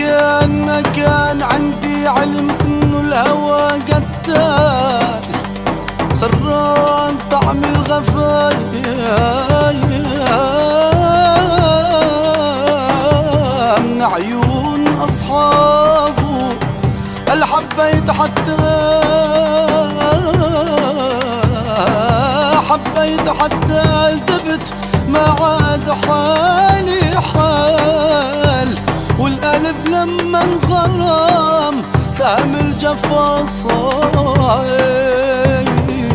ما كان عندي علم انه الهوى قتال، سران طعم الغفال من عيون اصحابه. هل حبيت حتى التبت، ما عاد حالي حال، والقلب لما انغرام سهم الجفا صاير.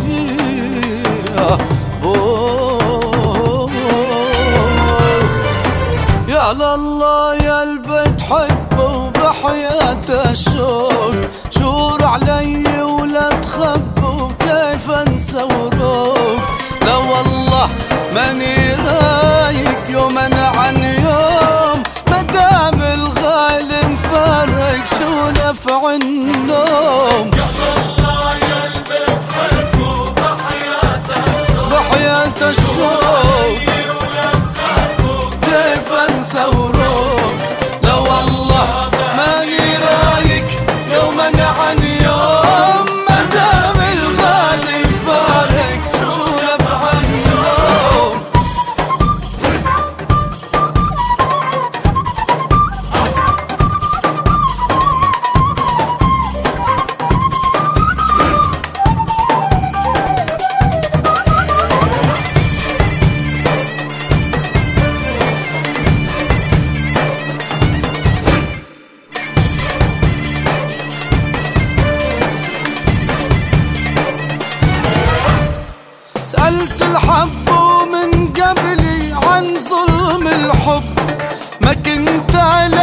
يا لله يا قلبي تحبه وبحياة الشوق، شور علي ولا تخبوا كيف انسى وروق. لا والله ماني رايق يوما عن يوم، مدام الغالي مفارق شو نفع النوم. يا الله يا قلبي تحبه بحياة الشوق كيف انسى وروق. لا والله ماني رايق يوما عن يوم، مدام الغالي مفارق شو نفع النوم. سألت الحب من قبلي عن ظلم الحب، ما كنت على